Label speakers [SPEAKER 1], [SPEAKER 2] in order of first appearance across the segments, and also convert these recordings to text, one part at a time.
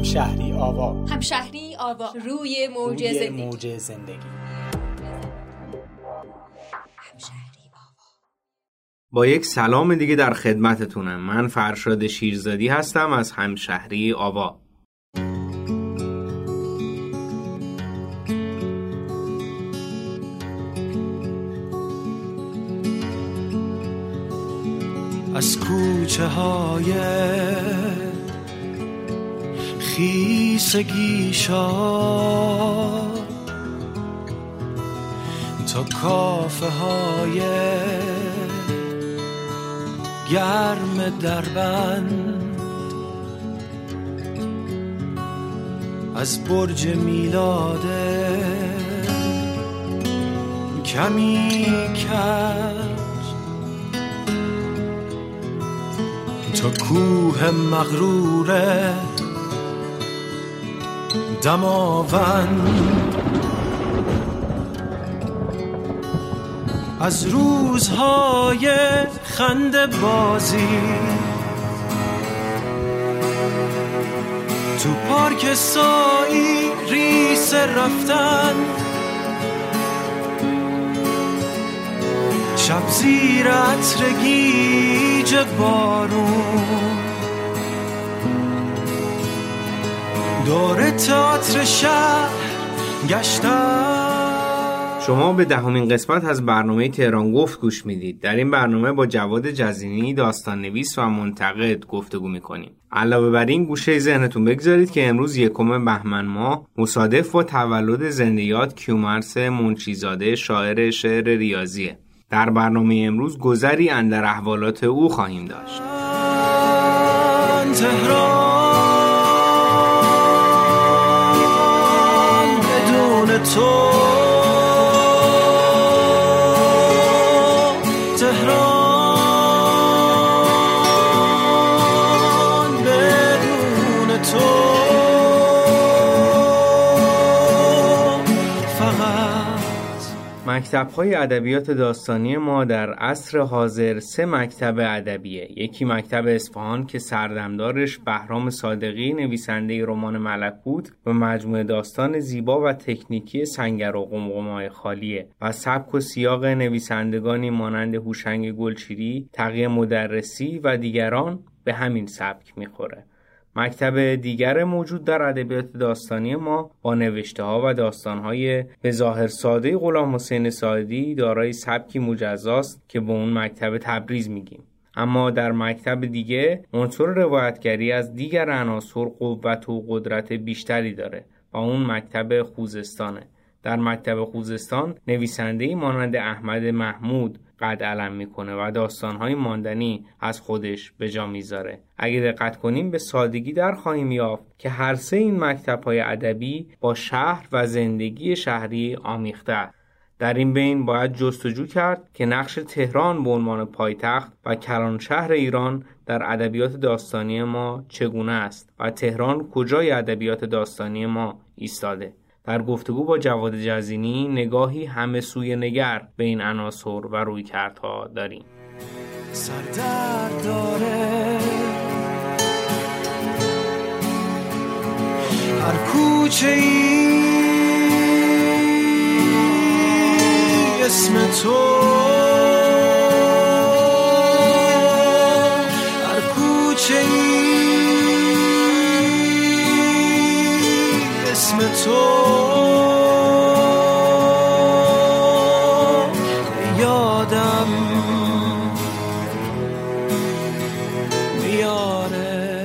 [SPEAKER 1] همشهری آوا.
[SPEAKER 2] همشهری آوا، روی موج
[SPEAKER 1] زندگی.
[SPEAKER 3] با یک سلام دیگه در خدمتتونم. من فرشاد شیرزادی هستم از همشهری آوا.
[SPEAKER 4] از کوچه های خیسگیشا تا کافه های گرم دربند، از برج میلاد کمی کج تا کوه مغرور دماوند، از روزهای خنده بازی تو پارک سایی ریس رفتن، شب زیر عطر گیج بارون، دور تئاتر شهر گشتن.
[SPEAKER 3] شما به 10مین قسمت از برنامه تهران گفت گوش میدید. در این برنامه با جواد جزینی، داستان نویس و منتقد گفتگو میکنیم. علاوه بر این گوشه ذهنتون بگذارید که امروز 1 بهمن ماه مصادف با تولد زندۀاد کیومرث منشی‌زاده شاعر شعر ریاضیه. در برنامه امروز گذری اندر احوالات او خواهیم داشت.
[SPEAKER 4] تهران بدون تو، تهران بدون تو،
[SPEAKER 3] مکتب‌های ادبیات داستانی ما در عصر حاضر 3 مکتب ادبیه. یکی مکتب اصفهان که سردمدارش بهرام صادقی نویسنده رمان ملکوت و مجموعه داستان زیبا و تکنیکی سنگر و قمقمه‌های خالیه و سبک و سیاق نویسندگانی مانند هوشنگ گلچیری، تقی مدرسی و دیگران به همین سبک میخوره. مکتب دیگر موجود در ادبیات داستانی ما با نوشته‌ها و داستان‌های به ظاهر ساده غلامحسین ساعدی دارای سبکی مجزاست که به اون مکتب تبریز میگیم. اما در مکتب دیگه عنصر روایتگری از دیگر عناصر قوت و قدرت بیشتری داره و اون مکتب خوزستانه. در مکتب خوزستان نویسنده‌ای مانند احمد محمود قد علم میکنه و داستان‌های ماندنی از خودش به جا میذاره. اگه دقت کنیم به سادگی در خواهیم یافت که هر 3 این مکتب‌های ادبی با شهر و زندگی شهری آمیخته. در این بین باید جستجو کرد که نقش تهران به عنوان پایتخت و کلان شهر ایران در ادبیات داستانی ما چگونه است و تهران کجای ادبیات داستانی ما ایستاده. در گفتگو با جواد جزینی نگاهی همه سوی نگر به این عناصر و رویکردها داریم.
[SPEAKER 4] سردرد داره هر کوچه ای اسم تو، هر کوچه ای اسم تو، یادم میاره.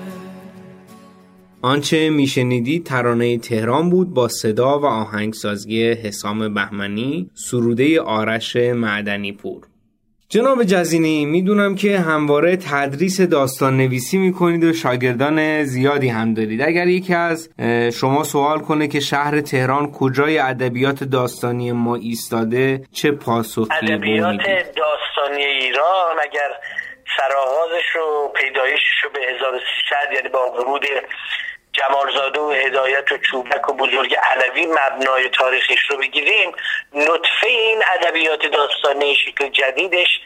[SPEAKER 3] آنچه میشنیدید ترانه تهران بود با صدا و آهنگسازی حسام بهمنی، سروده آرش معدنی پور. جناب جزینی، میدونم که همواره تدریس داستان نویسی میکنید و شاگردان زیادی هم دارید. اگر یکی از شما سوال کنه که شهر تهران کجای ادبیات داستانی ما ایستاده، چه پاسخی
[SPEAKER 5] ادبیات داستانی ایران اگر سرآغازش و پیدایشش رو به 1300 یعنی با ورود جمالزاده و هدایت و چوبک و بزرگ علوی مبنای تاریخش رو بگیریم، نطفه این ادبیات داستانی شکل جدیدش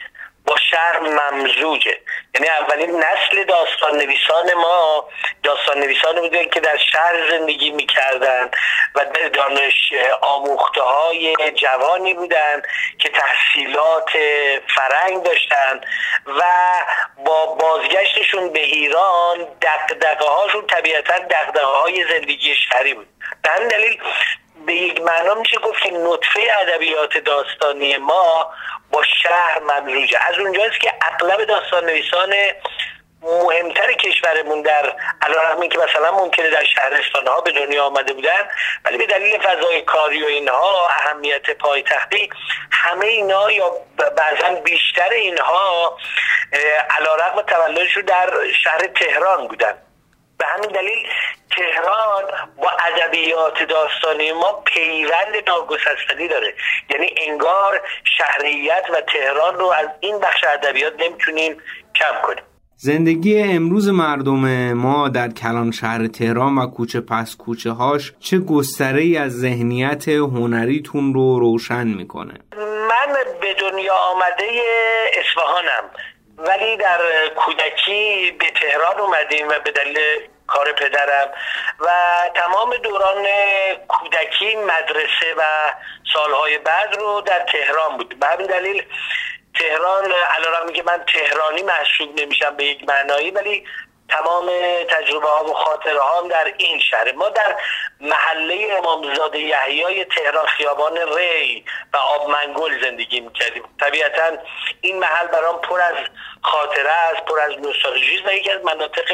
[SPEAKER 5] با شهر ممزوجه. یعنی اولین نسل داستان نویسان ما داستان نویسان بودن که در شهر زندگی میکردن و دانش آموخته های جوانی بودن که تحصیلات فرنگ داشتن و با بازگشتشون به ایران دغدغه هاشون طبیعتا دغدغه های زندگی شهری بود. به همین دلیل به یک معنا میشه گفت که نطفه ادبیات داستانی ما با شهر ممزوجه. از اونجاست که اغلب داستان نویسان مهمتر کشورمون در علیرغم اینکه مثلا ممکنه در شهرستان‌ها به دنیا آمده بودن، ولی به دلیل فضای کاری و اینها، اهمیت پایتختی، همه اینا یا بعضا بیشتر اینها علیرغم تولدشون در شهر تهران بودن. به همین دلیل تهران با ادبیات داستانی ما پیوند ناگسستنی داره. یعنی انگار شهریت و تهران رو از این بخش ادبیات نمیتونیم کم کنیم.
[SPEAKER 3] زندگی امروز مردم ما در کلان شهر تهران و کوچه پس کوچه هاش چه گستره‌ای از ذهنیت هنریتون رو روشن میکنه؟
[SPEAKER 5] من به دنیا آمده اصفهانم، ولی در کودکی به تهران اومدیم و به دلیل کار پدرم و تمام دوران کودکی، مدرسه و سالهای بعد رو در تهران بود. به همین دلیل تهران، علیرغم که من تهرانی محسوب نمیشم به یک معنایی، ولی تمام تجربه ها و خاطره هام در این شهر. ما در محله امامزاده یحیی تهران، خیابان ری و آبمنگل زندگی میکردیم. طبیعتا این محل برام پر از خاطره است، پر از نوستالژی و یکی از مناطق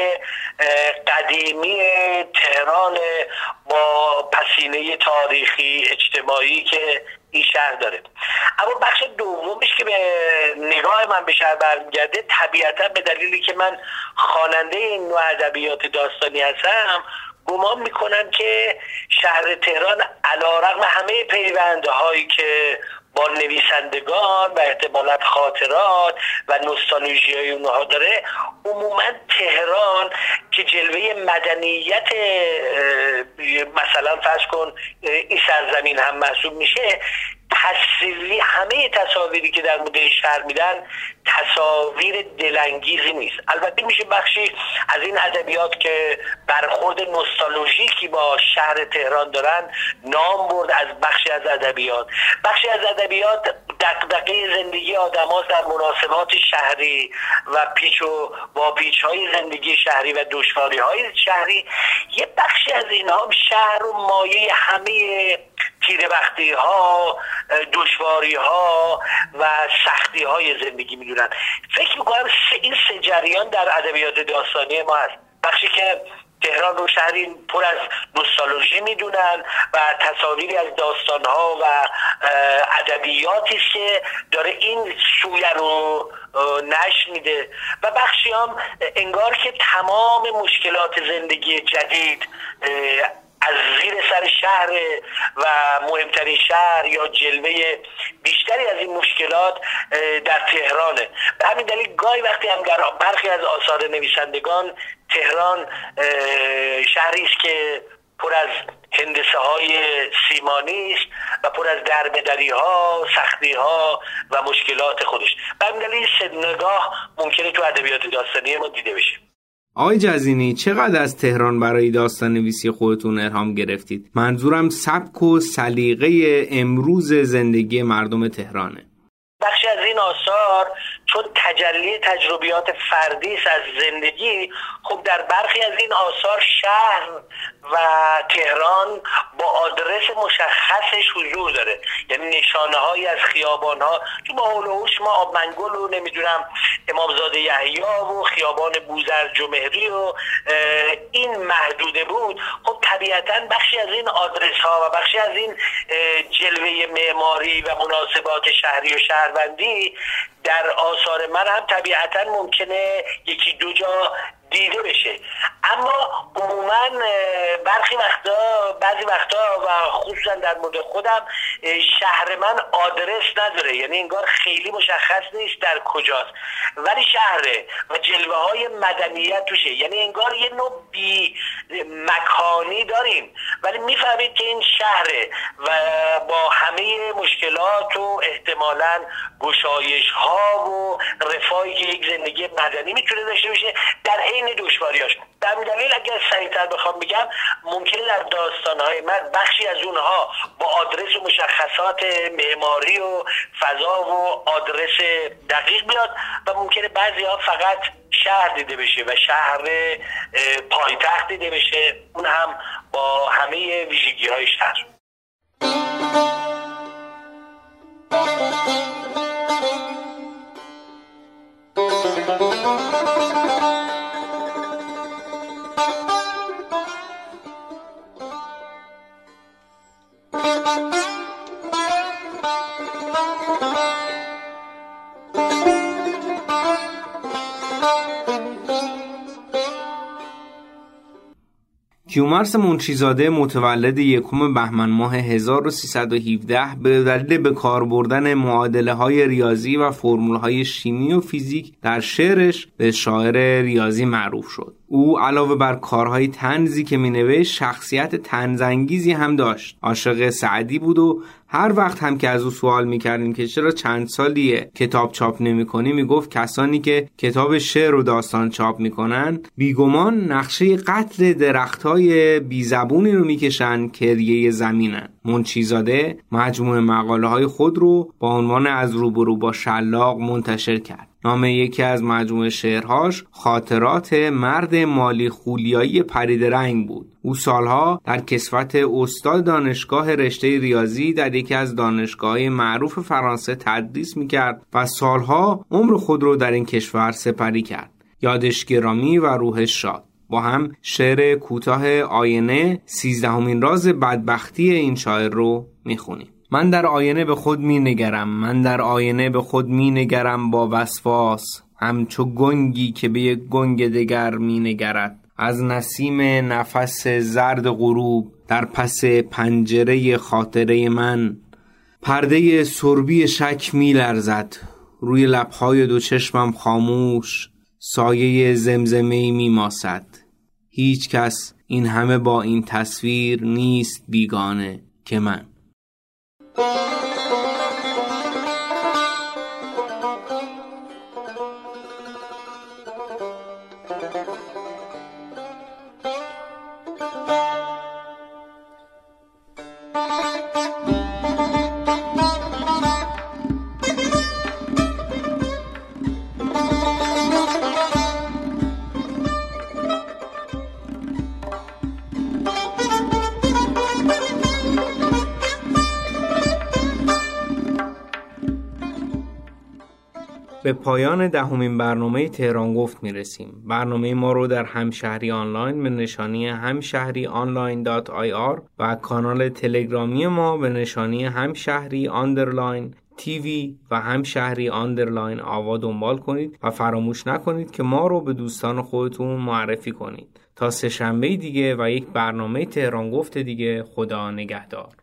[SPEAKER 5] قدیمی تهران با پسینه تاریخی اجتماعی که این شهر داره. اما بخش دومش که به نگاه من به شهر برمیگرده، طبیعتا به دلیلی که من خواننده این نوع ادبیات داستانی هستم، گمان میکنم که شهر تهران علیرغم همه پیوندهایی که با نویسندگان و احتمالاً خاطرات و نوستالژی های اونها داره، عموما تهران که جلوه مدنیت مثلا فرض کن این سرزمین هم محسوب میشه، تصویری همه تصاویری که در مورد شهر میدن تصاویر دلانگیزی نیست. البته میشه بخشی از این ادبیات که برخورد نوستالژیکی با شهر تهران دارن نام برد از بخشی از ادبیات. بخشی از ادبیات دغدغه زندگی آدم‌هاست در مناسبات شهری و پیچ و واپیچ‌های زندگی شهری و دشواری‌های شهری. یه بخشی از اینها شهر و مایه همه تیره‌بختی‌ها، دشواری‌ها و سختی‌های زندگی می‌دونن. فکر می‌کنم این سه جریان در ادبیات داستانی ما هست. بخشی که تهران رو شهری پر از نوستالژی میدونن و تصاویری از داستان‌ها و ادبیاتی که داره این سویه رو نشر میده و بخشی هم انگار که تمام مشکلات زندگی جدید از زیر سر شهر و مهمترین شهر یا جلوه بیشتری از این مشکلات در تهرانه. به همین دلیل گاهی وقتی هم در برخی از آثار نویسندگان تهران شهری است که پر از هندسه های سیمانی است و پر از دربدری ها، سختی ها و مشکلات خودش. به همین دلیل سه نگاه ممکنه تو ادبیات داستانی ما دیده بشه.
[SPEAKER 3] آقای جزینی، چقدر از تهران برای داستان نویسی خودتون الهام گرفتید؟ منظورم سبک و سلیقه امروز زندگی مردم تهرانه.
[SPEAKER 5] بخشی از این آثار چون تجلی تجربیات فردی است از زندگی، خب در برخی از این آثار شهر و تهران با آدرس مشخصش حضور داره. یعنی نشانه هایی از خیابان ها، تو با حول و حوش ما آبمنگل و نمیدونم امامزاده یحیی و خیابان بوزرج و مهری و این محدوده بود. خب طبیعتا بخشی از این آدرس ها و بخشی از این جلوه معماری و مناسبات شهری و شهروندی در آثار من هم طبیعتا ممکنه یکی دو جا دیده بشه. اما عموما بعضی وقتا و خصوصا در مورد خودم شهر من آدرس نداره، یعنی انگار خیلی مشخص نیست در کجاست، ولی شهره و جلوه های مدنیت توشه، یعنی انگار یه نوع بی مکانی داریم ولی میفهمید که این شهره و با همه مشکلات و احتمالاً گشایش ها و رفاهی که یک زندگی مدنی میتونه داشته باشه در حین دشواریاش. به همین دلیل اگر سریع‌تر بخوام بگم ممکنه در داستان‌های من بخشی از اونها با آدرس و مشخصات معماری و فضا و آدرس دقیق بیاد و ممکنه بعضی‌ها فقط شهر دیده بشه و شهر پایتخت دیده بشه، اون هم با همه ویژگی‌های شهر.
[SPEAKER 3] کیومرث منشیزاده متولد 1 بهمن ماه 1317 به دلیل به کار بردن معادله‌های ریاضی و فرمول‌های شیمی و فیزیک در شعرش به شاعر ریاضی معروف شد. او علاوه بر کارهای طنزی که می‌نوشت شخصیت طنزانگیزی هم داشت. عاشق سعدی بود و هر وقت هم که از او سوال می‌کردیم که چرا چند سالیه کتاب چاپ نمی‌کنی، میگفت کسانی که کتاب شعر و داستان چاپ می‌کنن بیگمان نقشه قتل درخت‌های بیزبونی رو می‌کشن که ریه زمینن. منشیزاده مجموعه مقاله‌های خود رو با عنوان از روبرو با شلاق منتشر کرد. نام یکی از مجموعه شعرهاش خاطرات مرد مالی خولیایی پریدرنگ بود. او سالها در کسوت استاد دانشگاه رشته ریاضی در یکی از دانشگاه‌های معروف فرانسه تدریس می‌کرد و سالها عمر خود رو در این کشور سپری کرد. یادش گرامی و روحش شاد. با هم شعر کوتاه آینه 13مین راز بدبختی این شاعر رو می‌خونیم. من در آینه به خود می نگرم، من در آینه به خود می نگرم با وسواس، همچو گنگی که به یک گنگ دگر می نگرد. از نسیم نفس زرد غروب در پس پنجره خاطره من پرده سربی شک می لرزد. روی لبهای دو چشمم خاموش سایه زمزمه‌ای می ماسد. هیچ کس این همه با این تصویر نیست بیگانه که من. به پایان 10مین برنامه تهران گفت میرسیم. برنامه ما رو در همشهری آنلاین به نشانی hamshahrionline.ir و کانال تلگرامی ما به نشانی hamshahri_tv و hamshahri_آوا دنبال کنید و فراموش نکنید که ما رو به دوستان خودتون معرفی کنید. تا 3 شنبه دیگه و یک برنامه تهران گفت دیگه، خدا نگهدار.